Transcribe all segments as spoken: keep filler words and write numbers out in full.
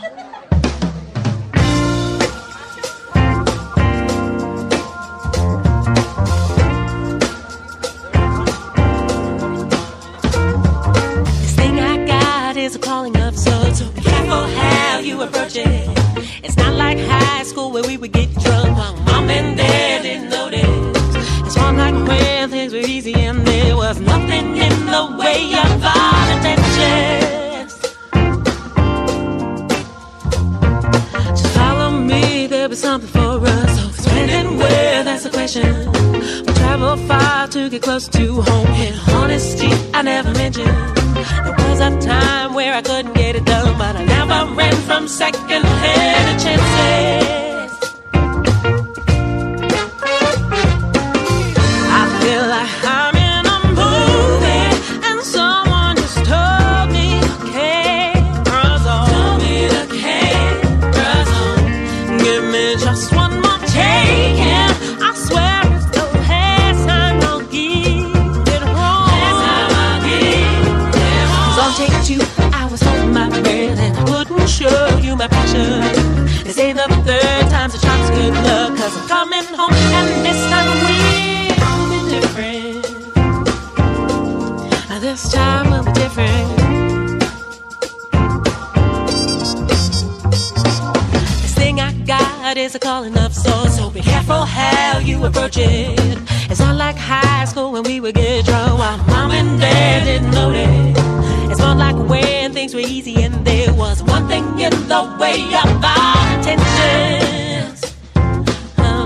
This thing I got is a calling of sorts, so be careful how you approach it. It's not like high school where we would get drunk while mom and dad didn't notice. It's more like when things were easy and there was nothing in the way of our intentions. Just follow me, there'll be something for us. So it's when and where, that's the question. We travel far to get closer to home. In honesty, I never mentioned there was a time where I couldn't get it done, but I never ran from second-hand chances. I feel like I'm in a movie and someone just told me the camera's on. Told me the camera's on. Give me just one more take and I swear it's the last time I'll get it wrong. Last time I'll get it wrong. So I'll take two hours holding my breath and I wouldn't show you my passion. They say the third time's a charm's good luck, cause I'm coming home and this time we'll be different. This time will be different. This thing I got is a calling of sorts, so be careful how you approach it. It's not like high school when we would get drunk while mom and dad didn't notice. It's more like when things were easy and there was one thing in the way of our intentions. Oh,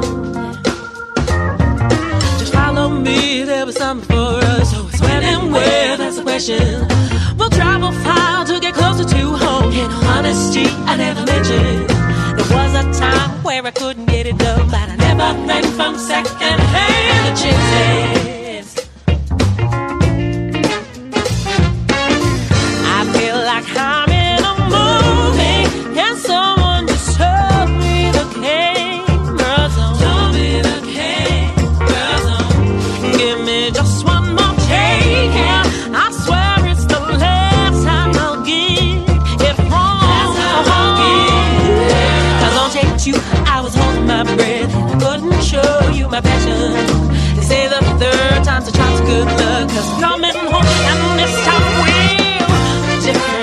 yeah. Just follow me, there was something for us. So it's when and where, that's the question. We'll travel far to get closer to home. In honesty, I never mentioned there was a time where I couldn't get it done, but I never ran from second-hand chances. I'm in a movie and someone just told me the camera's on. Told me the camera's on. Give me just one more take and I swear it's the last time I'll get it wrong. Last time I'll get it wrong. Cause I'll take two hours holding my breath and I couldn't show you my passion. They say the third time's a chance of good luck, cause I'm coming home and this time we'll be different.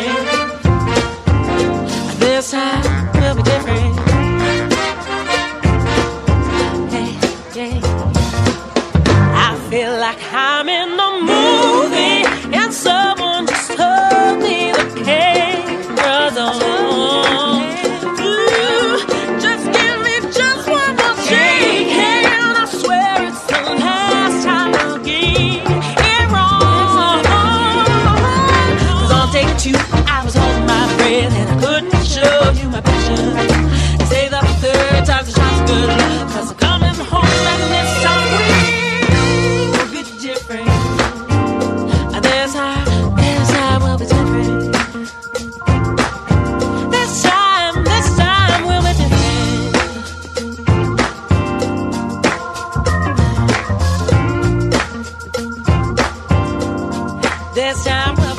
This time will be different. Hey, yeah. I feel like I'm in a movie and someone just told me the camera's on. Ooh, just give me just one more shake and I swear it's the last time I'll get it wrong. Cause I'll take two hours holding my breath and I couldn't show you my passion. They say the third time's a chance, good luck, cause I'm coming home and this time we'll be different. This time, this time will be different. This time, this time will be different. This time will